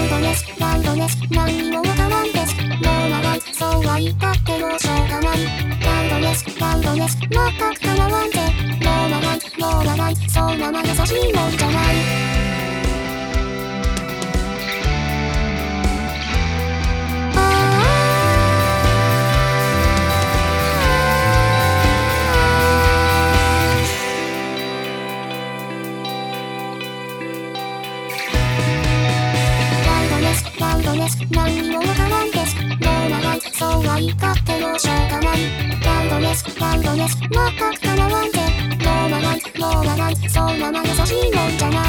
ラウドです、何にもわからんです。ノーマライ、そうは言ったってもうしょうがない。ラウドです、全く構わんぜ。ノーマライ、そんなま優しいもんじゃない。ラウドです、何にもわからんです。ノーマライ、そうは言ったってもうしょうがない。ラウドです、全く構わんぜ。ノーマライ、そんなま優しいもんじゃない。